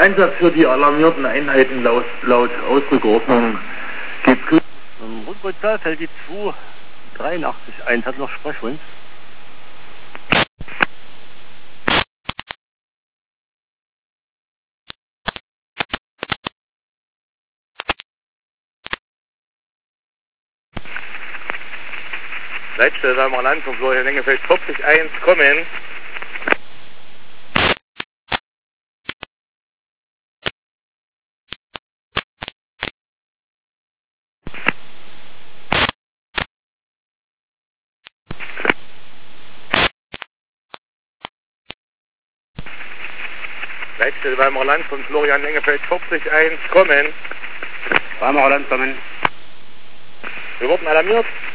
Einsatz für die alarmierten Einheiten laut Ausdrückerordnung. Geht's gut? Rundpolizeifeld die 283-1 hat noch Sprechwunsch. Leitstelle Weimar Land von Florian Engelfeld 40-1, kommen. Leitstelle Weimar Land von Florian Engelfeld 40-1, kommen. Weimar Land kommen. Wir wurden alarmiert.